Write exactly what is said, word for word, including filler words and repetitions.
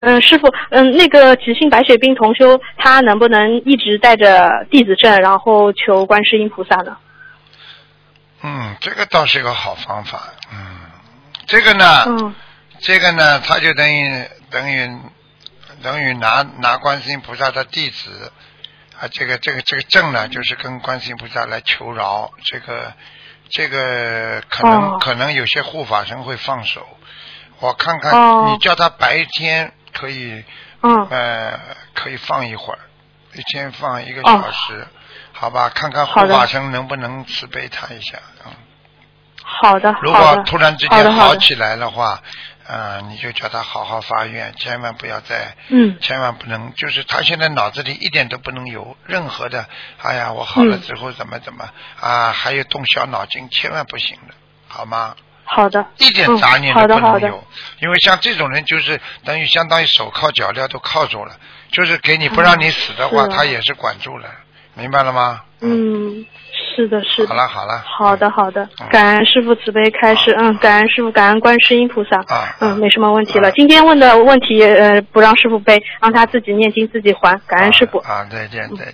嗯，师傅，嗯，那个急性白血病同修，他能不能一直带着弟子证，然后求观世音菩萨呢？ 嗯，这个倒是一个好方法。嗯，这个呢， 嗯， 这个呢，他就等于等于等于拿拿观世音菩萨的弟子啊，这个这个这个证呢，就是跟观世音菩萨来求饶。这个这个可能、 哦、 可能有些护法神会放手。我看看， 哦、 你叫他白天可以， 嗯， 呃，可以放一会儿，一天放一个小时。哦，好吧，看看护法神能不能慈悲他一下。嗯， 好的， 如果突然之间好起来的话，呃，你就叫他好好发愿，千万不要再， 嗯， 千万不能，就是他现在脑子里一点都不能有任何的，哎呀，我好了之后怎么怎么、嗯、啊，还有动小脑筋，千万不行的，好吗？ 好的， 一点杂念都不能有、 嗯、 因为像这种人就是等于相当于手铐脚镣都铐住了，就是给你不让你死的话、嗯、他也是管住了，明白了吗？ 嗯，是的，是的。 好了好了。 好的好的，嗯、感恩师父慈悲开示，嗯，感恩师父，感恩观世音菩萨， 啊， 嗯，没什么问题了。啊、今天问的问题，呃，不让师父背，让他自己念经自己还，感恩师父。 啊，啊再见再见。